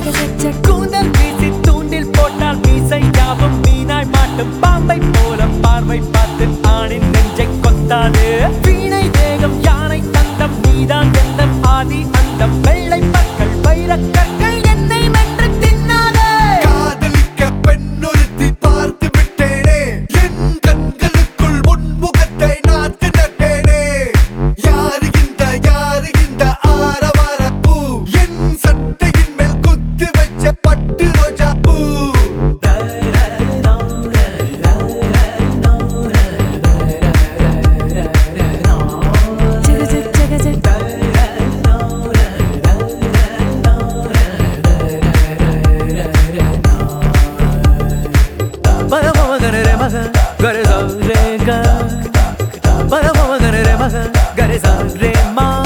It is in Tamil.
கூந்தல் வீசி தூண்டில் போட்டால் மீசை யாவும் மீனாய் மாட்டும் பாம்பை போல பார்வை பார்த்து ஆணின் நெஞ்சை கொத்தாது வீணை தேகம் யானை தந்தம் நீதான் எந்த ஆதி அந்த வெள்ளை பற்கள் வைரக் கற்கள் என்னை மென்று தின்னாதே காதலிக்க பெண்ணொருத்தி பார்த்து விட்டேனே என் கண்களுக்குள் உன்முகத்தை நான் திணறேனே யாரு இந்த ஆரவார பூ என் சட்டையின் மேல் குத்தி வச்ச பட்டு ரோஜா பூ Gare sa re ma